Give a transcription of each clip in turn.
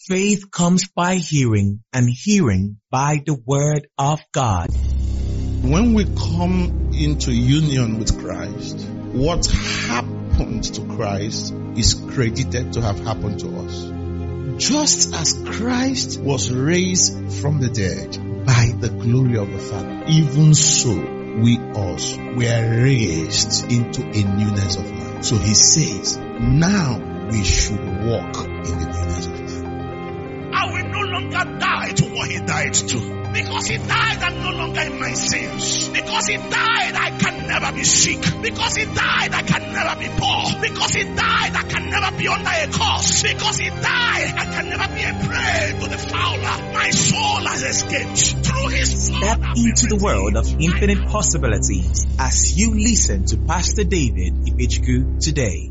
Faith comes by hearing, and hearing by the word of God. When we come into union with Christ, what happened to Christ is credited to have happened to us. Just as Christ was raised from the dead by the glory of the Father, even so we also were raised into a newness of life. So he says, now we should walk in the newness of life. I will no longer die to what he died to. Because he died, I'm no longer in my sins. Because he died, I can never be sick. Because he died, I can never be poor. Because he died, I can never be under a curse. Because he died, I can never be a prey to the fowler. My soul has escaped through his blood. Step into the world of infinite possibilities as you listen to Pastor David Ibechukwu today.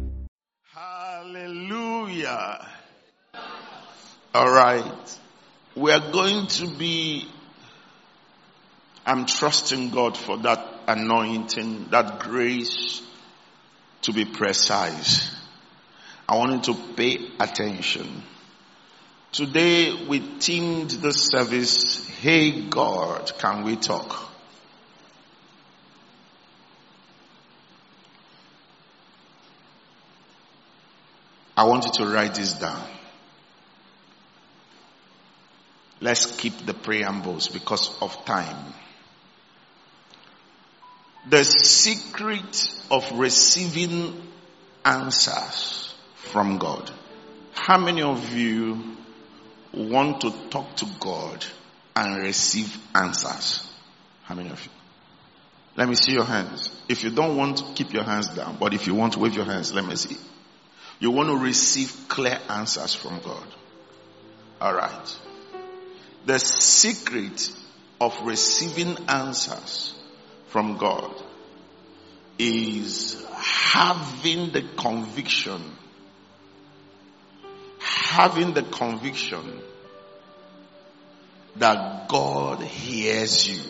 Hallelujah. All right. We are going to be, I'm trusting God for that anointing, that grace to be precise. I want you to pay attention. Today we themed the service, Hey God, Can We Talk? I want you to write this down. Let's keep the preambles because of time. The secret of receiving answers from God. How many of you want to talk to God and receive answers? How many of you? Let me see your hands. If you don't want, keep your hands down. But if you want to wave your hands, let me see. You want to receive clear answers from God. All right. The secret of receiving answers from God is having the conviction that God hears you.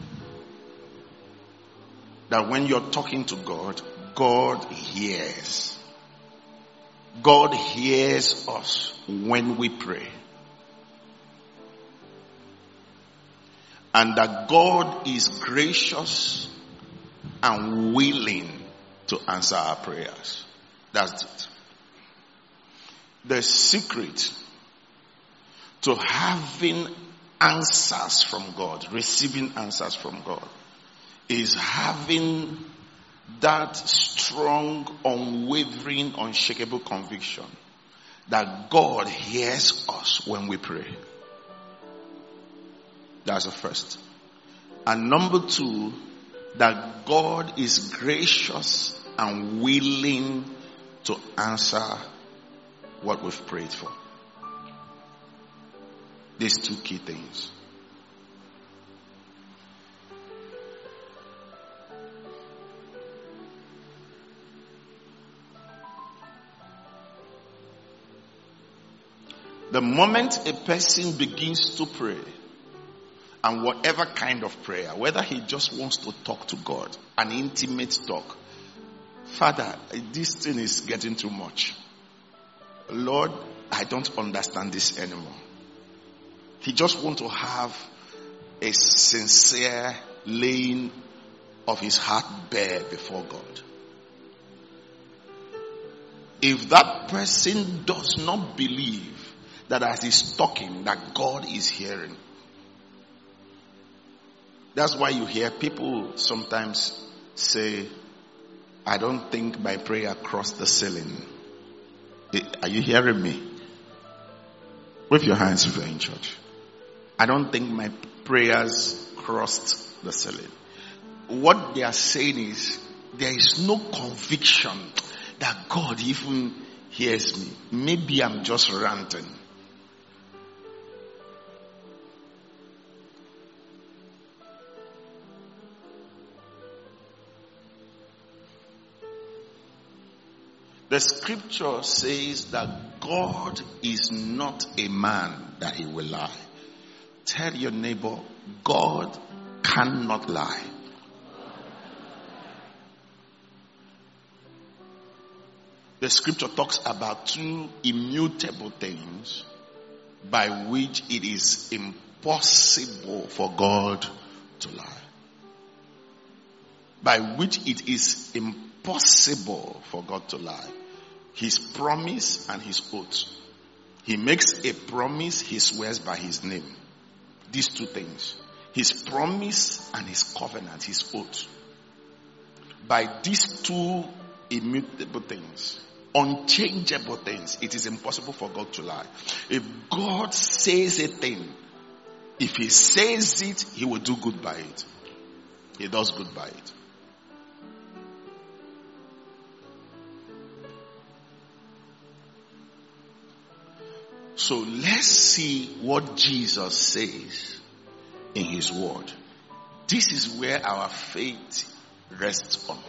That when you're talking to God, God hears. God hears us when we pray. And that God is gracious and willing to answer our prayers. That's it. The secret to having answers from God, receiving answers from God, is having that strong, unwavering, unshakable conviction that God hears us when we pray. That's the first. And number two, that God is gracious and willing to answer what we've prayed for. These two key things. The moment a person begins to pray, and whatever kind of prayer, whether he just wants to talk to God, an intimate talk. Father, this thing is getting too much. Lord, I don't understand this anymore. He just wants to have a sincere laying of his heart bare before God. If that person does not believe that as he's talking, that God is hearing, that's why you hear people sometimes say, I don't think my prayer crossed the ceiling. Are you hearing me? Wave your hands if you're in church. I don't think my prayers crossed the ceiling. What they are saying is, there is no conviction that God even hears me. Maybe I'm just ranting. The scripture says that God is not a man that he will lie. Tell your neighbor, God cannot lie. The scripture talks about two immutable things by which it is impossible for God to lie. By which it is impossible for God to lie. His promise and his oath. He makes a promise, he swears by his name. These two things. His promise and his covenant, his oath. By these two immutable things, unchangeable things, it is impossible for God to lie. If God says a thing, if he says it, he will do good by it. He does good by it. So let's see what Jesus says in his word. This is where our faith rests on.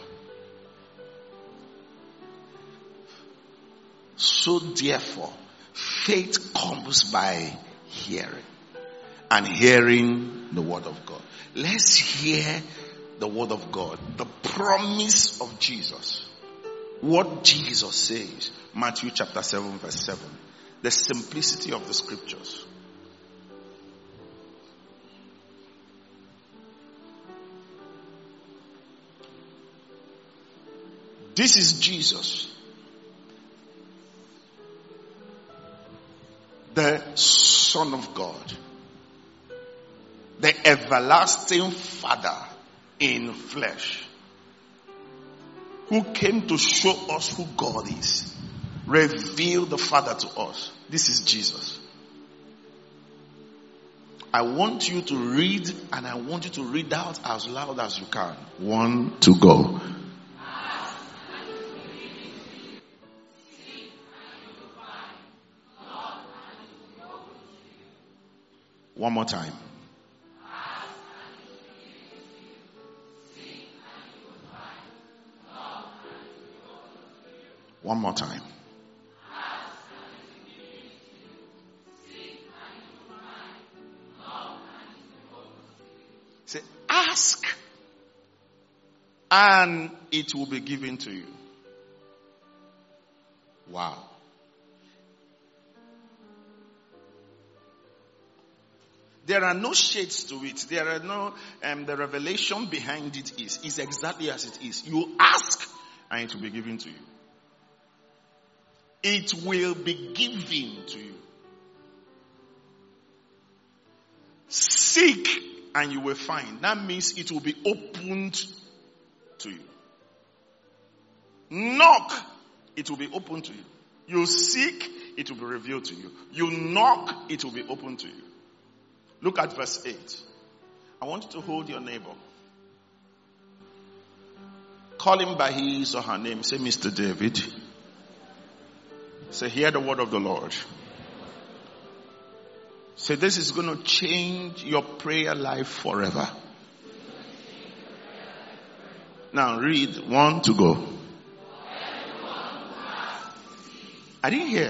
So therefore, faith comes by hearing, and hearing the word of God. Let's hear the word of God, the promise of Jesus. What Jesus says, Matthew chapter 7 verse 7. The simplicity of the scriptures. This is Jesus, the Son of God, the everlasting Father in flesh, who came to show us who God is. Reveal the Father to us. This is Jesus. I want you to read, and I want you to read out as loud as you can. 1, 2, go. One more time. One more time. Say, ask and it will be given to you. Wow. There are no shades to it. There are no, the revelation behind it is exactly as it is. You ask and it will be given to you. It will be given to you. Seek and you will find. That means it will be opened to you. Knock, it will be opened to you. You seek, it will be revealed to you. You knock, it will be opened to you. Look at verse 8. I want you to hold your neighbor. Call him by his or her name. Say, Mr. David. Say, hear the word of the Lord. Say, this is going to change your prayer life forever. Now read 1 to go. I didn't hear.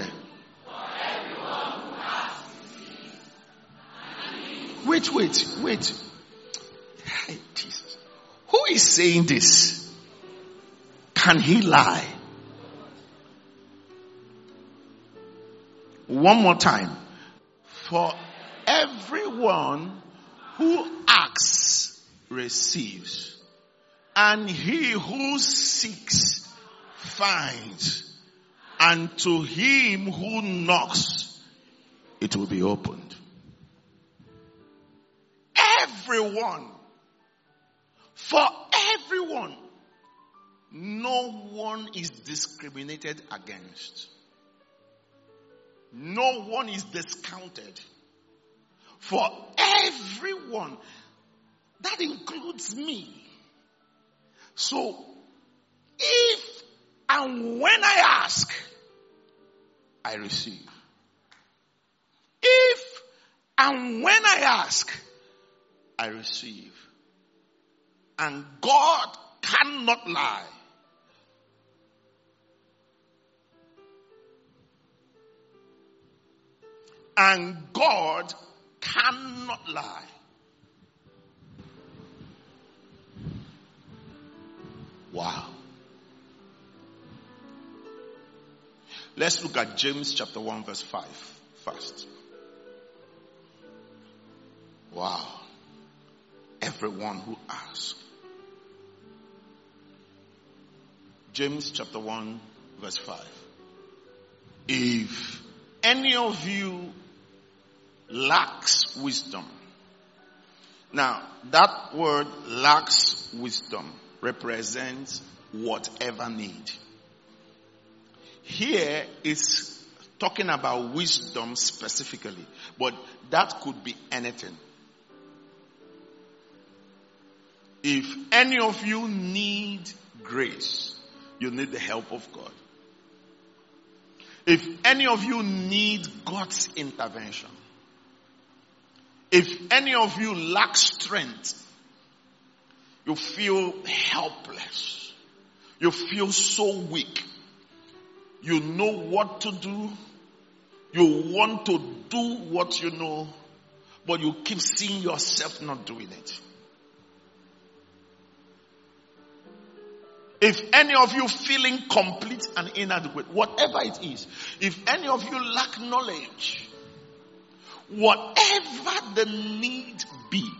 Wait. Hey, Jesus. Who is saying this? Can he lie? One more time. For everyone who asks receives, and he who seeks finds, and to him who knocks it will be opened. Everyone. For everyone. No one is discriminated against. No one is discounted. For everyone. That includes me. So, if and when I ask, I receive. If and when I ask, I receive. And God cannot lie. And God cannot lie. Wow. Let's look at James chapter 1 verse 5 first. Wow. Everyone who asks. James chapter 1 verse 5. If any of you lacks wisdom. Now, that word lacks wisdom represents whatever need. Here is talking about wisdom specifically, but that could be anything. If any of you need grace, you need the help of God. If any of you need God's intervention, if any of you lack strength, you feel helpless, you feel so weak, you know what to do, you want to do what you know, but you keep seeing yourself not doing it. If any of you feeling complete and inadequate, whatever it is, if any of you lack knowledge, whatever the need be,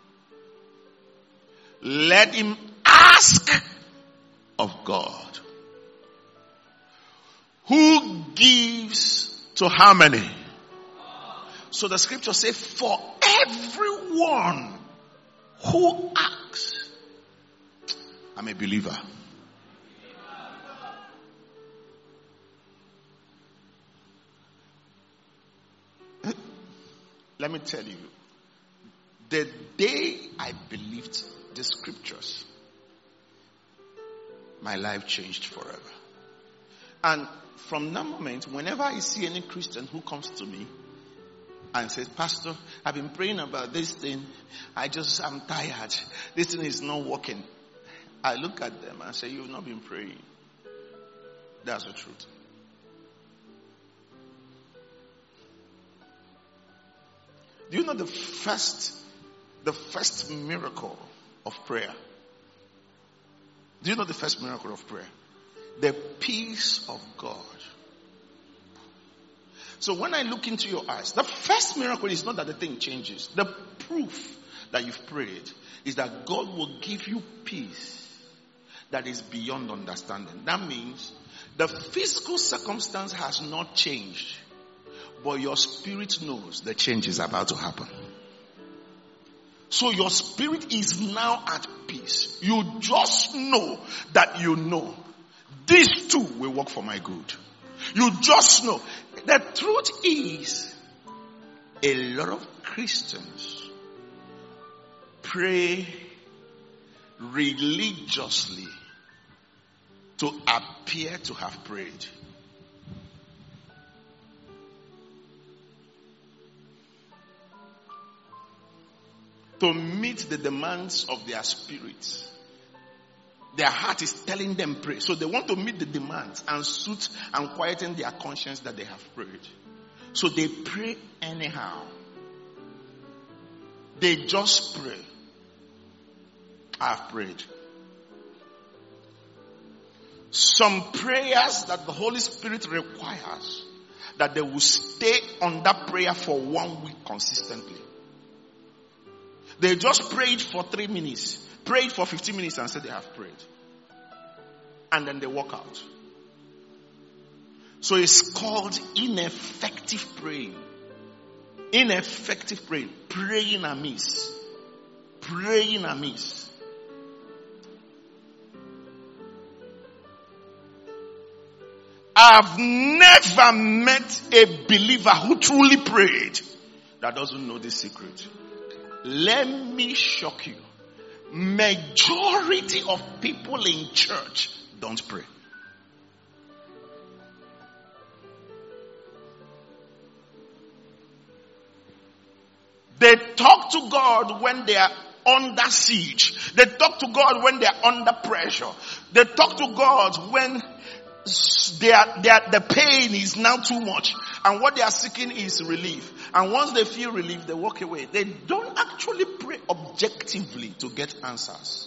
let him ask of God, who gives to how many? So the scripture says, for everyone who asks. I'm a believer. Let me tell you, the day I believed the scriptures, my life changed forever. And from that moment, whenever I see any Christian who comes to me and says, Pastor, I've been praying about this thing, I'm tired, this thing is not working, I look at them and say, you've not been praying. That's the truth. Do you know the first miracle of prayer? Do you know the first miracle of prayer? The peace of God. So when I look into your eyes, the first miracle is not that the thing changes. The proof that you've prayed is that God will give you peace that is beyond understanding. That means the physical circumstance has not changed, but your spirit knows the change is about to happen. So your spirit is now at peace. You just know that you know this too will work for my good. You just know. The truth is, a lot of Christians pray religiously to appear to have prayed. To meet the demands of their spirits. Their heart is telling them pray. So they want to meet the demands and suit and quieten their conscience that they have prayed. So they pray anyhow. They just pray. I have prayed. Some prayers that the Holy Spirit requires, that they will stay on that prayer for 1 week consistently. They just prayed for 3 minutes, prayed for 15 minutes and said they have prayed. And then they walk out. So it's called ineffective praying. Ineffective praying. Praying amiss. Praying amiss. I've never met a believer who truly prayed that doesn't know this secret. Let me shock you. Majority of people in church don't pray. They talk to God when they are under siege. They talk to God when they are under pressure. They talk to God when the pain is now too much. And what they are seeking is relief. And once they feel relief, they walk away. They don't actually pray objectively to get answers.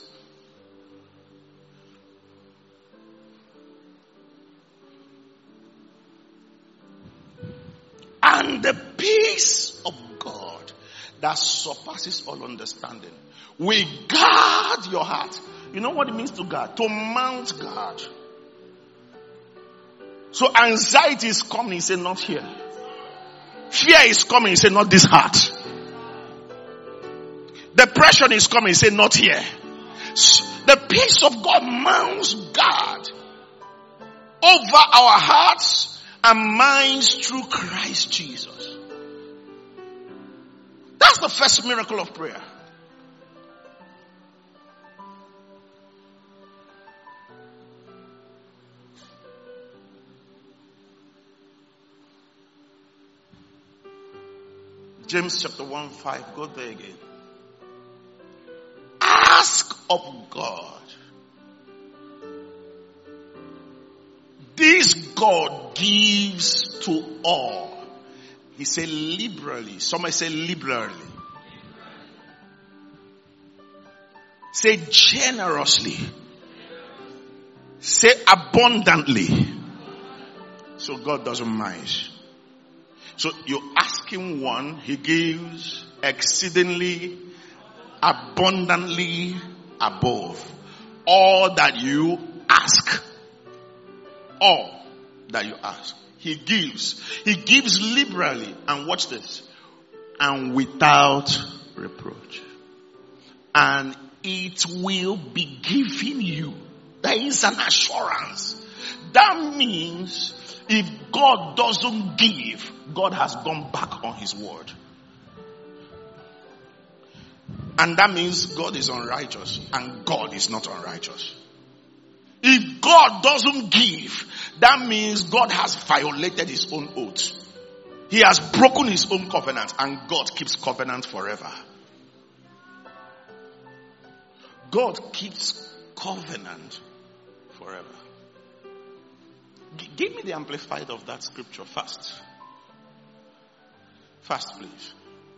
And the peace of God that surpasses all understanding will guard your heart. You know what it means to guard? To mount guard. So anxiety is coming, he said, not here. Fear is coming, he said, not this heart. Depression is coming, he said, not here. The peace of God mounts guard over our hearts and minds through Christ Jesus. That's the first miracle of prayer. James chapter 1:5. Go there again. Ask of God. This God gives to all. He said liberally. Somebody say liberally. Say generously. Say abundantly. So God doesn't mind. So you ask him one, he gives exceedingly, abundantly, above all that you ask. All that you ask. He gives. He gives liberally. And watch this. And without reproach. And it will be given you. There is an assurance. That means if God doesn't give, God has gone back on his word. And that means God is unrighteous and God is not unrighteous. If God doesn't give, that means God has violated his own oath. He has broken his own covenant and God keeps covenant forever. God keeps covenant forever. Give me the amplified of that scripture fast. Fast, please.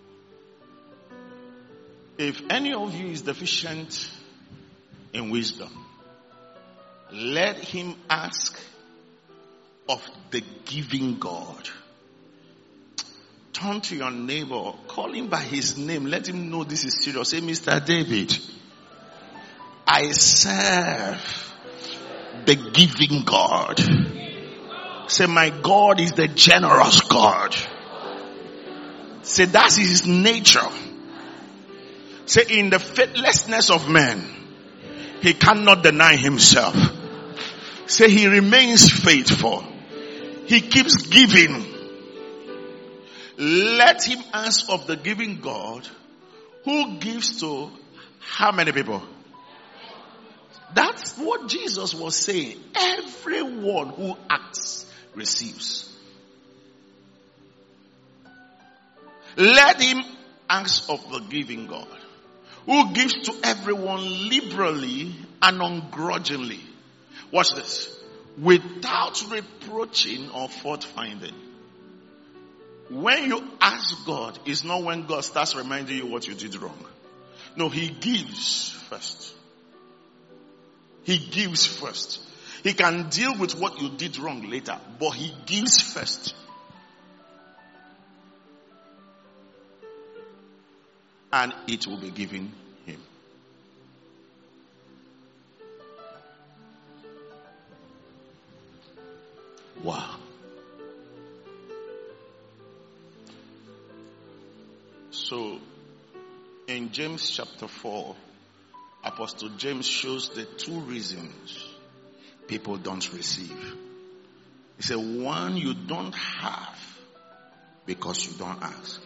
If any of you is deficient in wisdom, let him ask of the giving God. Turn to your neighbor, call him by his name, let him know this is serious. Say, Mr. David, I serve the giving God. Say, my God is the generous God. Say, that's his nature. Say, in the faithlessness of men, he cannot deny himself. Say, he remains faithful. He keeps giving. Let him ask of the giving God, who gives to how many people? That's what Jesus was saying. Everyone who acts receives. Let him ask of the giving God, who gives to everyone liberally and ungrudgingly. Watch this. Without reproaching or fault finding. When you ask God, it's not when God starts reminding you what you did wrong. No, he gives first. He gives first. He can deal with what you did wrong later, but he gives first. And it will be given him. Wow. So, in James chapter 4, Apostle James shows the two reasons people don't receive. He said, one, you don't have because you don't ask.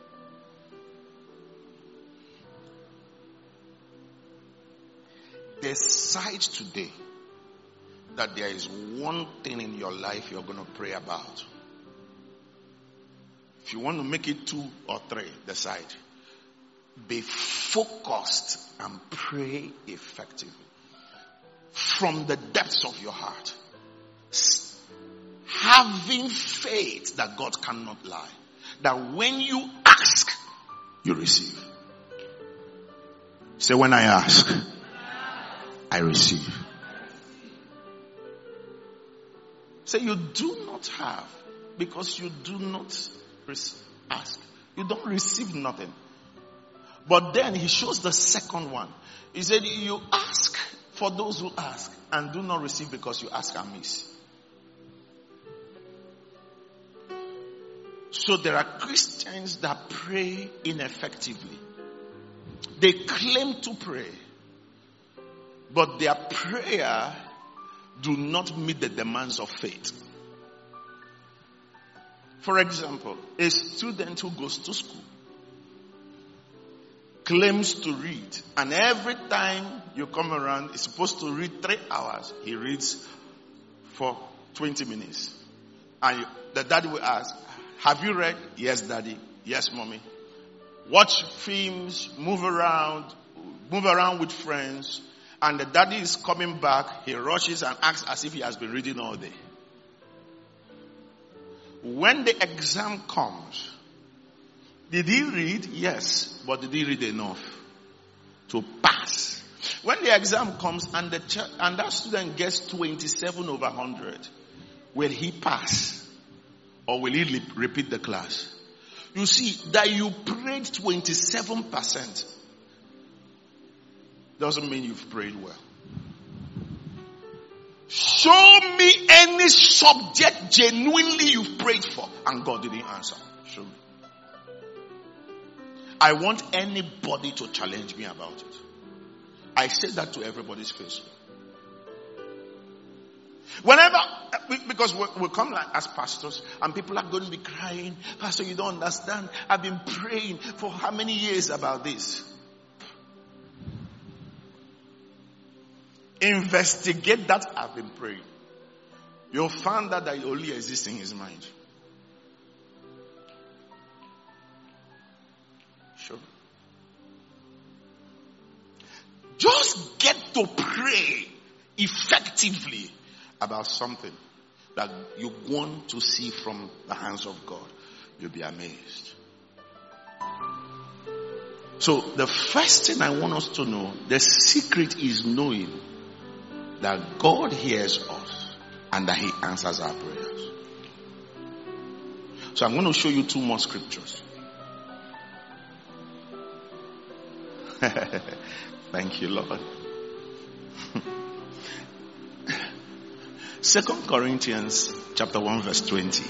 Decide today that there is one thing in your life you're going to pray about. If you want to make it 2 or 3, decide. Be focused and pray effectively. From the depths of your heart. Having faith that God cannot lie. That when you ask, you receive. Say, when I ask, I receive. Say, you do not have because you do not ask. You don't receive nothing. But then he shows the second one. He said, you ask for those who ask and do not receive because you ask amiss. So there are Christians that pray ineffectively. They claim to pray, but their prayer do not meet the demands of faith. For example, a student who goes to school claims to read, and every time you come around, he's supposed to read 3 hours. He reads for 20 minutes. And the daddy will ask, have you read? Yes, daddy. Yes, mommy. Watch films, move around with friends, and the daddy is coming back. He rushes and acts as if he has been reading all day. When the exam comes, did he read? Yes, but did he read enough to pass? When the exam comes and that student gets 27 over 100, will he pass or will he repeat the class? You see, that you prayed 27% doesn't mean you've prayed well. Show me any subject genuinely you've prayed for and God didn't answer. Show me. I want anybody to challenge me about it. I say that to everybody's face. Whenever, because we come like as pastors and people are going to be crying, Pastor, you don't understand. I've been praying for how many years about this? Investigate that I've been praying. You'll find that it only exists in his mind. Sure. Just get to pray effectively about something that you want to see from the hands of God. You'll be amazed. So the first thing I want us to know, the secret is knowing that God hears us and that he answers our prayers. So I'm going to show you 2 more scriptures. Thank you, Lord. 2 Corinthians chapter 1 verse 20.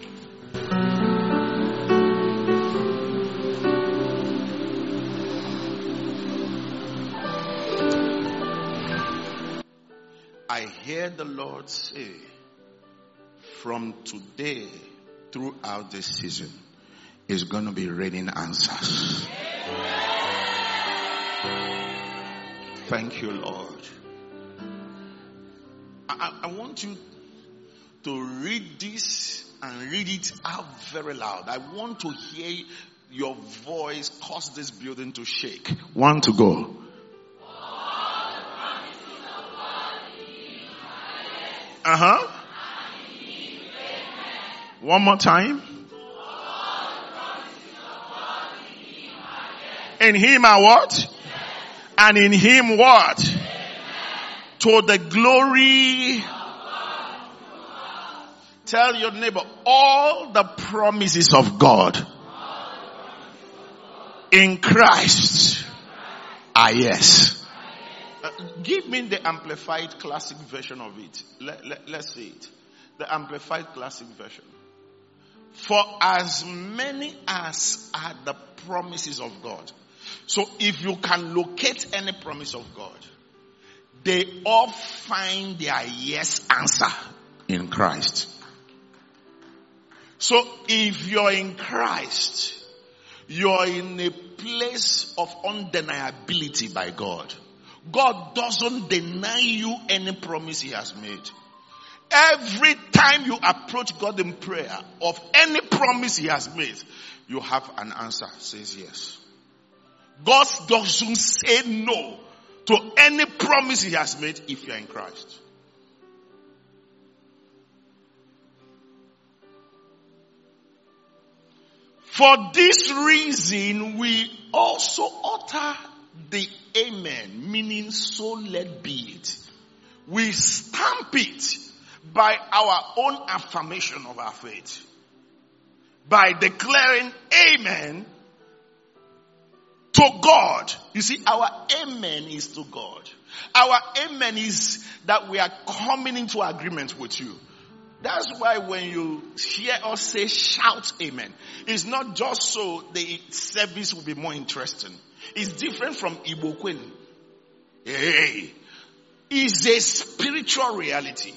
I hear the Lord say, from today throughout this season, is going to be raining answers. Thank you, Lord. I want you to read this and read it out very loud. I want to hear your voice cause this building to shake. 1 to go. One more time. In him are what? And in him what? To the glory. Tell your neighbor, all the promises of God in Christ are yes. Give me the Amplified Classic version of it. Let's see it. The Amplified Classic version. For as many as are the promises of God. So if you can locate any promise of God, they all find their yes answer in Christ. So if you're in Christ, you're in a place of undeniability by God. God doesn't deny you any promise he has made. Every time you approach God in prayer of any promise he has made, you have an answer, says yes. God doesn't say no to any promise he has made if you're in Christ. For this reason, we also utter the amen, meaning so let be it. We stamp it by our own affirmation of our faith. By declaring amen to God. You see, our amen is to God. Our amen is that we are coming into agreement with you. That's why when you hear us say shout amen, it's not just so the service will be more interesting. It's different from Igbo Queen. Hey, it's a spiritual reality.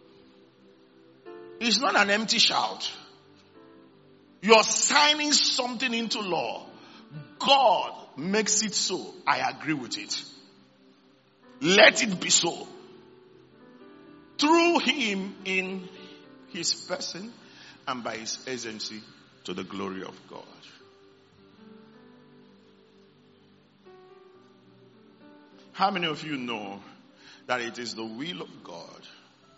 It's not an empty shout. You're signing something into law. God makes it so. I agree with it. Let it be so. Through him in his person and by his agency to the glory of God. How many of you know that it is the will of God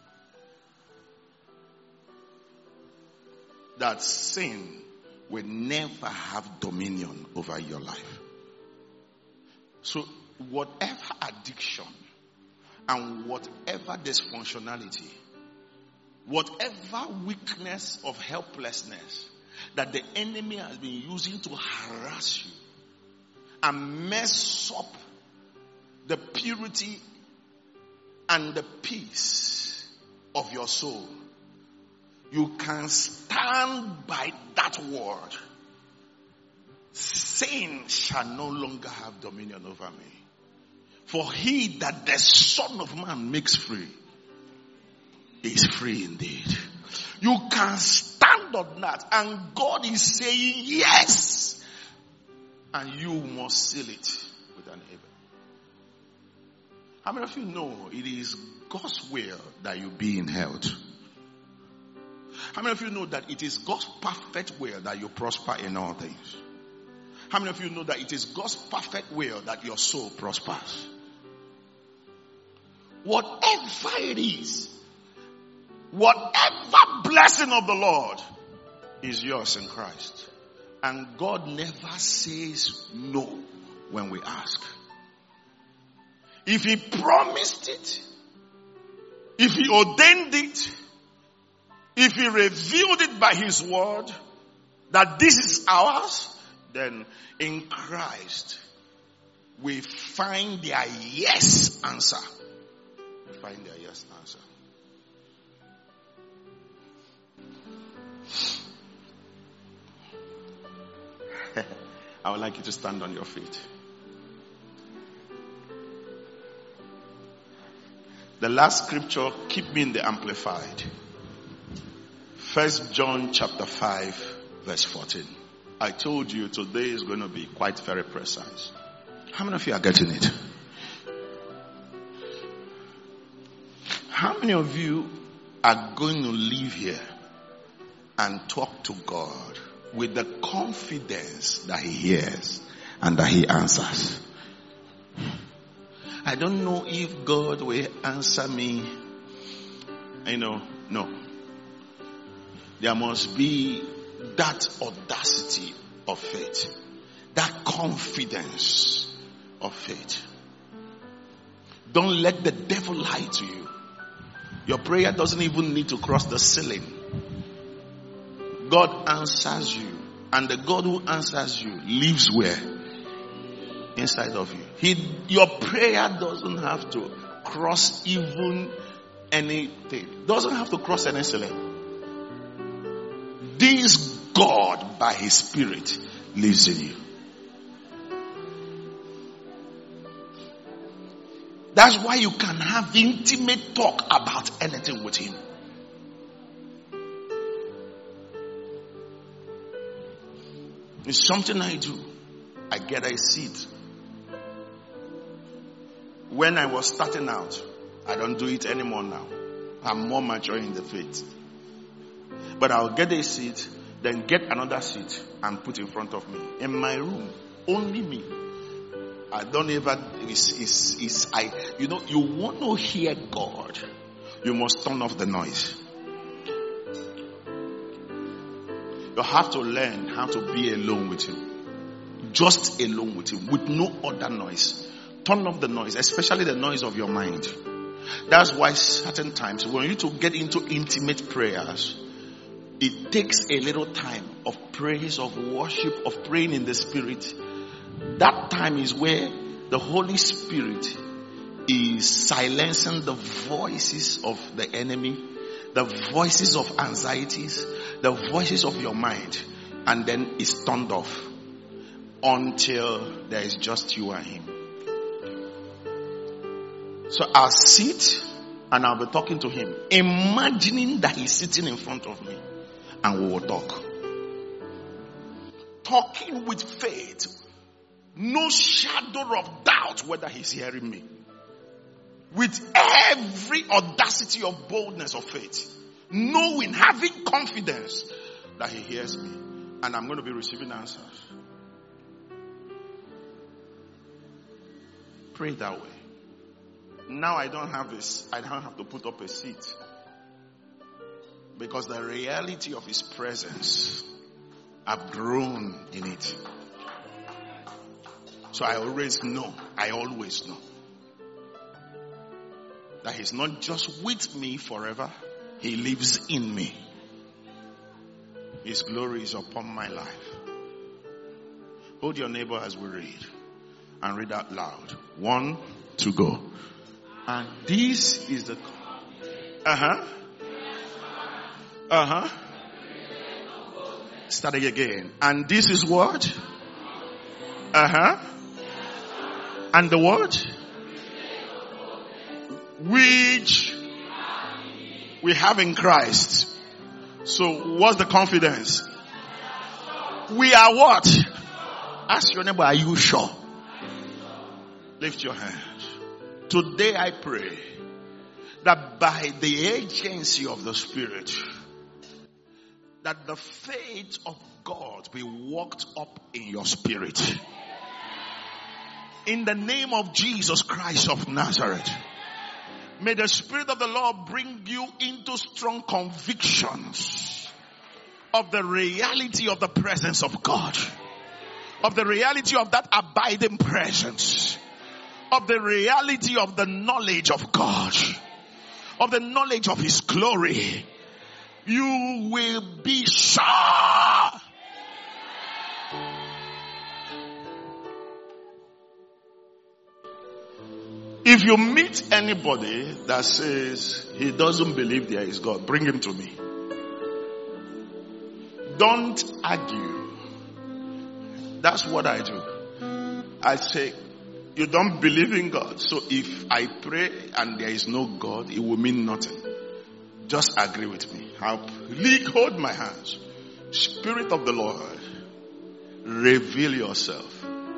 that sin will never have dominion over your life? So whatever addiction and whatever dysfunctionality, whatever weakness of helplessness that the enemy has been using to harass you and mess up the purity and the peace of your soul, you can stand by that word. Sin shall no longer have dominion over me. For he that the Son of Man makes free is free indeed. You can stand on that, and God is saying yes, and you must seal it with an amen. How many of you know it is God's will that you be in health? How many of you know that it is God's perfect will that you prosper in all things? How many of you know that it is God's perfect will that your soul prospers? Whatever it is, whatever blessing of the Lord is yours in Christ. And God never says no when we ask. If he promised it, if he ordained it, if he revealed it by his word, that this is ours, then in Christ, we find their yes answer. We find their yes answer. I would like you to stand on your feet. The last scripture, keep me in the Amplified. 1 John chapter 5 verse 14. I told you today is going to be quite very precise. How many of you are getting it? How many of you are going to leave here and talk to God with the confidence that he hears and that he answers? I don't know if God will answer me. No. There must be that audacity of faith, that confidence of faith. Don't let the devil lie to you. Your prayer doesn't even need to cross the ceiling. God answers you, and the God who answers you lives where? Inside of you. Your prayer doesn't have to cross even anything. Doesn't have to cross any ceiling. This God by his Spirit lives in you. That's why you can have intimate talk about anything with him. It's something I do. I get a seat. When I was starting out, I don't do it anymore now. I'm more mature in the faith. But I'll get a seat, then get another seat and put in front of me. In my room, only me. I don't ever, you want to hear God, you must turn off the noise. You have to learn how to be alone with him. Just alone with him, with no other noise. Turn off the noise, especially the noise of your mind. That's why certain times, when you need to get into intimate prayers, it takes a little time of praise, of worship, of praying in the Spirit. That time is where the Holy Spirit is silencing the voices of the enemy, the voices of anxieties, the voices of your mind, and then it's turned off until there is just you and him. So I'll sit and I'll be talking to him, imagining that he's sitting in front of me, and we will talk. Talking with faith, no shadow of doubt whether he's hearing me. With every audacity of boldness of faith, knowing, having confidence that he hears me, and I'm going to be receiving answers. Pray that way. Now I don't have to put up a seat, because the reality of his presence, I've grown in it. So I always know that he's not just with me forever, he lives in me. His glory is upon my life. Hold your neighbor as we read, and read out loud. 1, 2, go. And this is the starting again. And this is what? And the what? Which we have in Christ. So what's the confidence? We are what? Ask your neighbor, are you sure? Lift your hands. Today I pray that by the agency of the Spirit, that the faith of God be worked up in your spirit. In the name of Jesus Christ of Nazareth, may the Spirit of the Lord bring you into strong convictions of the reality of the presence of God, of the reality of that abiding presence, of the reality of the knowledge of God, of the knowledge of His glory. You will be sure. If you meet anybody that says he doesn't believe there is God, bring him to me. Don't argue. That's what I do. I say, you don't believe in God, so if I pray and there is no God, it will mean nothing. Just agree with me. Hold my hands. Spirit of the Lord, reveal yourself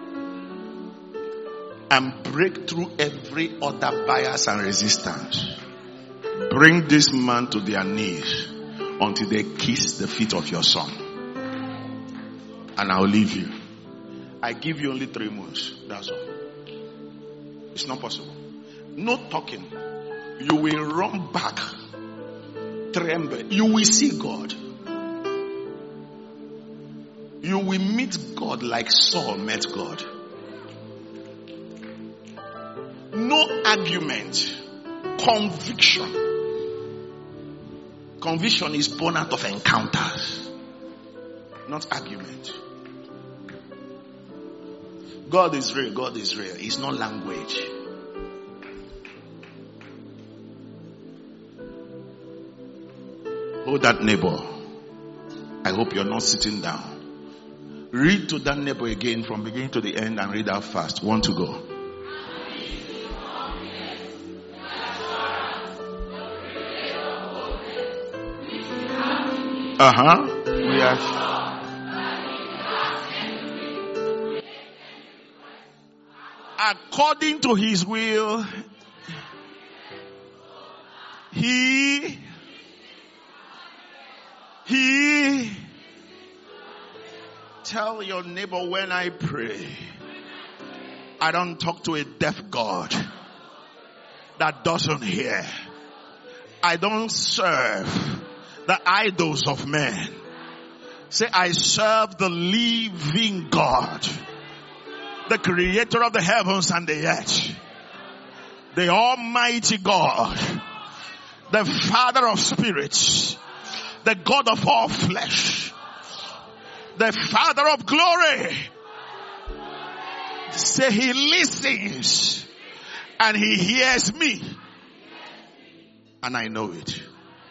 and break through every other bias and resistance. Bring this man to their knees until they kiss the feet of your son. And I'll leave you. I give you only 3 months. That's all. It's not possible. No talking. You will run back. Tremble. You will see God. You will meet God like Saul met God. No argument. Conviction. Conviction is born out of encounters, not argument. God is real. God is real. It's not language. Hold that neighbor. I hope you're not sitting down. Read to that neighbor again from beginning to the end and read out fast. 1 to go. We are. According to His will, He tell your neighbor, when I pray, I don't talk to a deaf God that doesn't hear. I don't serve the idols of men. Say, I serve the living God, the creator of the heavens and the earth, the almighty God, the Father of spirits, the God of all flesh, the Father of glory. Say, he listens and he hears me. And I know it.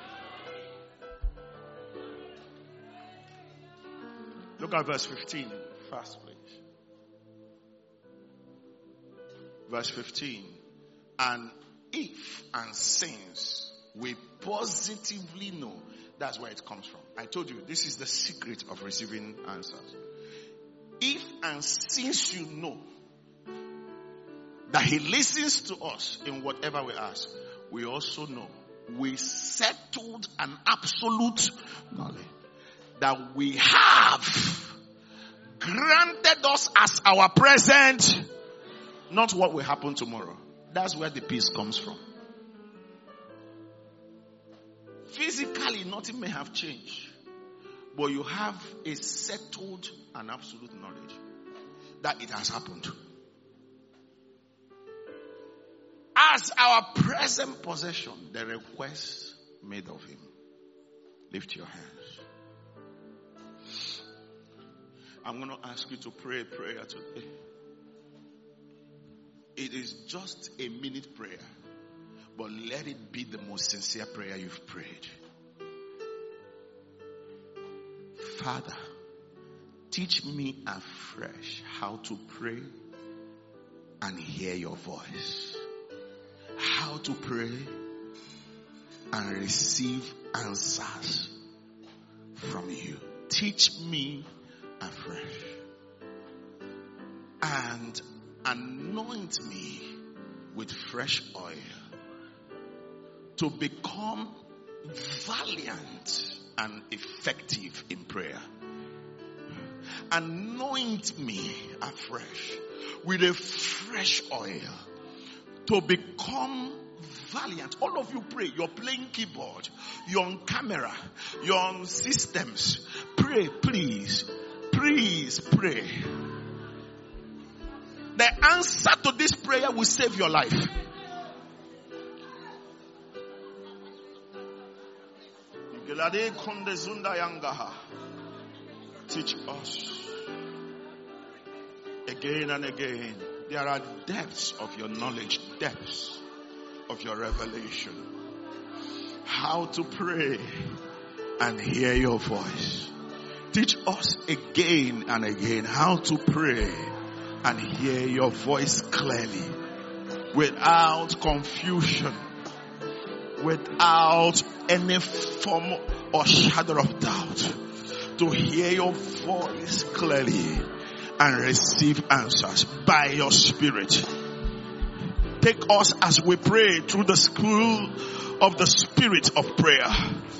Look at verse 15 fast, please. Verse 15. And if and since we positively know, that's where it comes from. I told you, this is the secret of receiving answers. If and since you know that he listens to us in whatever we ask, we also know we settled an absolute knowledge that we have granted us as our present, not what will happen tomorrow. That's where the peace comes from. Physically, nothing may have changed, but you have a settled and absolute knowledge that it has happened. As our present possession, the request made of him. Lift your hands. I'm going to ask you to pray a prayer today. It is just a minute prayer, but let it be the most sincere prayer you've prayed. Father, teach me afresh how to pray and hear your voice. How to pray and receive answers from you. Teach me afresh. And anoint me with fresh oil to become valiant and effective in prayer. Anoint me afresh with a fresh oil to become valiant. All of you pray. You're playing keyboard. You're on camera. You're on systems. Pray, please. Please pray. The answer to this prayer will save your life. Teach us again and again. There are depths of your knowledge, depths of your revelation. How to pray and hear your voice. Teach us again and again how to pray and hear your voice clearly, without confusion, without any form or shadow of doubt, to hear your voice clearly and receive answers by your Spirit. Take us as we pray through the school of the Spirit of prayer.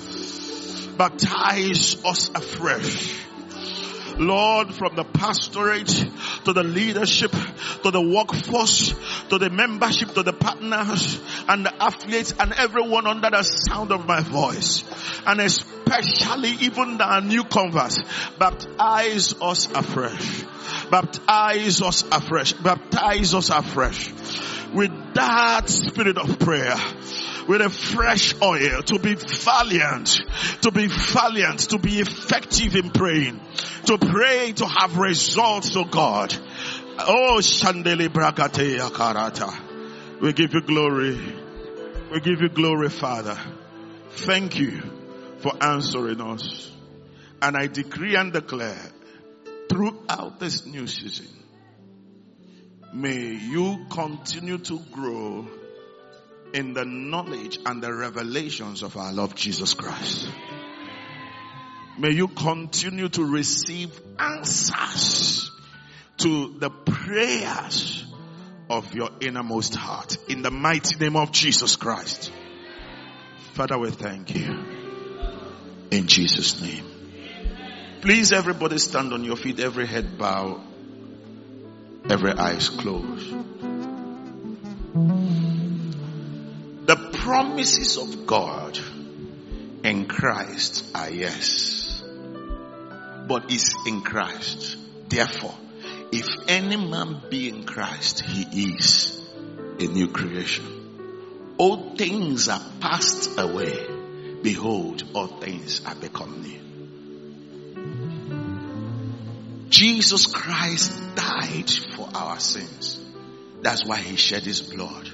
Baptize us afresh. Lord, from the pastorate to the leadership, to the workforce, to the membership, to the partners and the affiliates and everyone under the sound of my voice, and especially even the new converts, baptize us afresh. Baptize us afresh. Baptize us afresh with that spirit of prayer, with a fresh oil, to be valiant, to be effective in praying, to pray, to have results, oh God. Oh, Shandeli Brakate Yakarata. We give you glory. We give you glory, Father. Thank you for answering us. And I decree and declare, throughout this new season, may you continue to grow in the knowledge and the revelations of our Lord Jesus Christ. May you continue to receive answers to the prayers of your innermost heart. In the mighty name of Jesus Christ. Father, we thank you. In Jesus' name. Please, everybody stand on your feet, every head bow, every eyes closed. The promises of God in Christ are yes, but is in Christ. Therefore, if any man be in Christ, he is a new creation. All things are passed away. Behold, all things are become new. Jesus Christ died for our sins. That's why he shed his blood.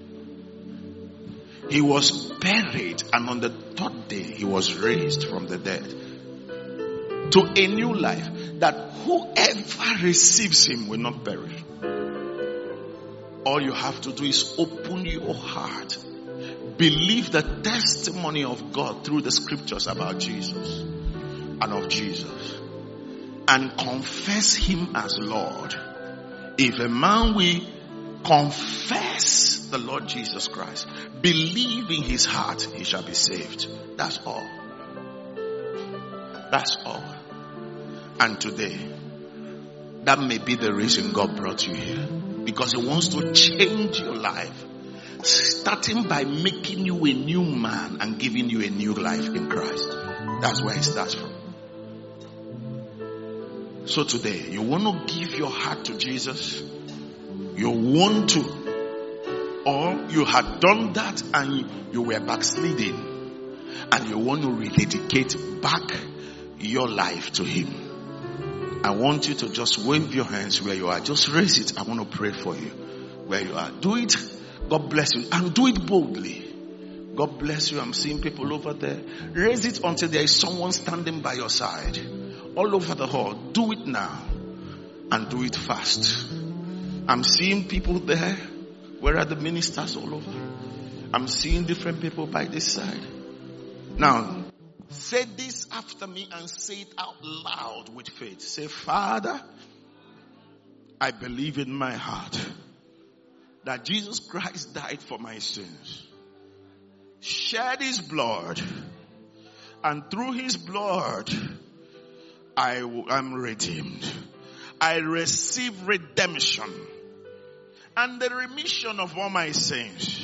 He was buried, and on the third day he was raised from the dead to a new life, that whoever receives him will not perish. All you have to do is open your heart, believe the testimony of God through the scriptures about Jesus and of Jesus, and confess him as Lord. If a man will confess the Lord Jesus Christ, believe in his heart, he shall be saved. That's all. That's all. And today, that may be the reason God brought you here, because he wants to change your life, starting by making you a new man and giving you a new life in Christ. That's where it starts from. So today, you want to give your heart to Jesus? You want to, or you had done that and you were backsliding, and you want to rededicate back your life to him. I want you to just wave your hands where you are. Just raise it. I want to pray for you where you are. Do it. God bless you. And do it boldly. God bless you. I'm seeing people over there. Raise it until there is someone standing by your side. All over the hall. Do it now. And do it fast. I'm seeing people there. Where are the ministers all over? I'm seeing different people by this side. Now, say this after me and say it out loud with faith. Say, Father, I believe in my heart that Jesus Christ died for my sins, shed his blood, and through his blood, I am redeemed. I receive redemption and the remission of all my sins.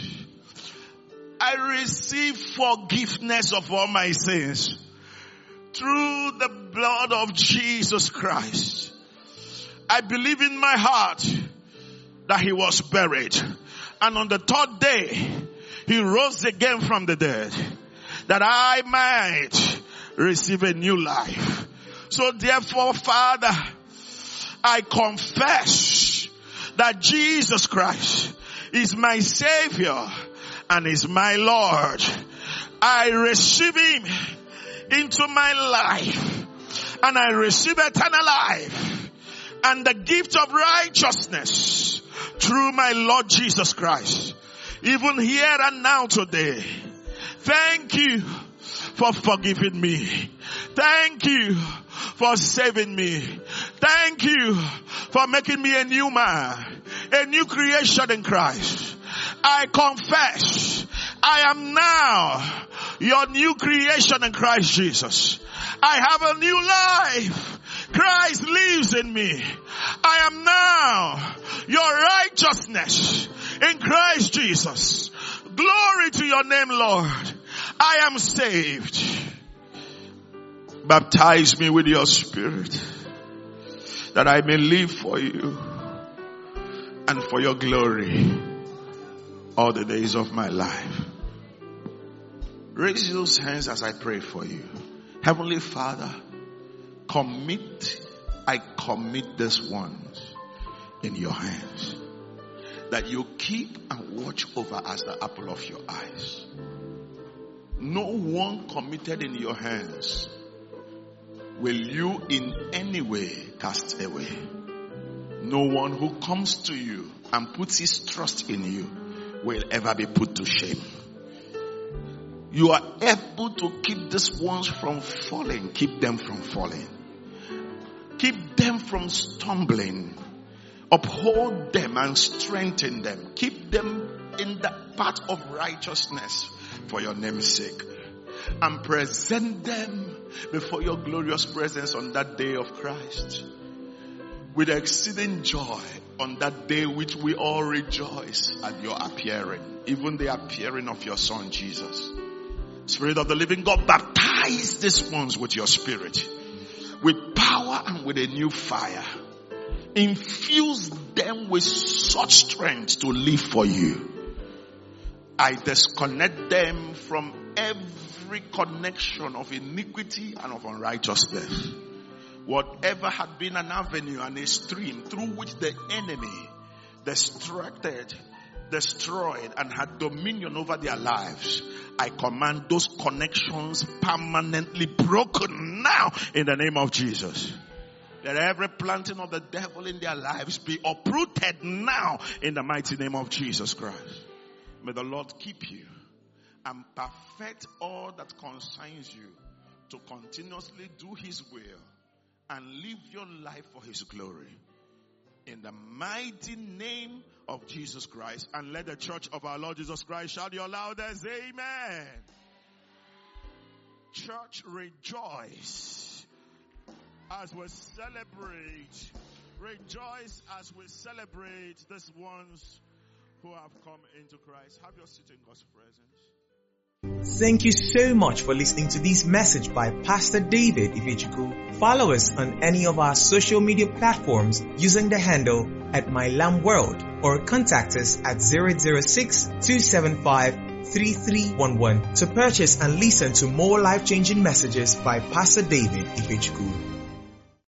I receive forgiveness of all my sins through the blood of Jesus Christ. I believe in my heart that he was buried, and on the third day he rose again from the dead, that I might receive a new life. So therefore, Father, I confess that Jesus Christ is my Savior and is my Lord. I receive him into my life, and I receive eternal life and the gift of righteousness through my Lord Jesus Christ, even here and now today. Thank you for forgiving me. Thank you for saving me. Thank you for making me a new man, a new creation in Christ. I confess I am now your new creation in Christ Jesus. I have a new life. Christ lives in me. I am now your righteousness in Christ Jesus. Glory to your name, Lord. I am saved. Baptize me with your Spirit, that I may live for you and for your glory all the days of my life. Raise those hands as I pray for you. Heavenly Father, I commit this ones in your hands, that you keep and watch over as the apple of your eyes. No one committed in your hands will you in any way cast away. No one who comes to you and puts his trust in you will ever be put to shame. You are able to keep these ones from falling. Keep them from falling. Keep them from stumbling. Uphold them and strengthen them. Keep them in the path of righteousness for your name's sake. And present them before your glorious presence on that day of Christ with exceeding joy, on that day which we all rejoice at your appearing, even the appearing of your Son Jesus. Spirit of the living God, baptize these ones with your Spirit, with power and with a new fire. Infuse them with such strength to live for you. I disconnect them from every connection of iniquity and of unrighteousness. Whatever had been an avenue and a stream through which the enemy distracted, destroyed, and had dominion over their lives, I command those connections permanently broken now in the name of Jesus. Let every planting of the devil in their lives be uprooted now in the mighty name of Jesus Christ. May the Lord keep you and perfect all that concerns you to continuously do His will and live your life for His glory. In the mighty name of Jesus Christ. And let the church of our Lord Jesus Christ shout your loudest amen. Church, rejoice as we celebrate. Rejoice as we celebrate these ones who have come into Christ. Have your seat in God's presence. Thank you so much for listening to this message by Pastor David Ifechukwu. Follow us on any of our social media platforms using the handle @MyLambWorld or contact us at 006-275-3311 to purchase and listen to more life-changing messages by Pastor David Ifechukwu.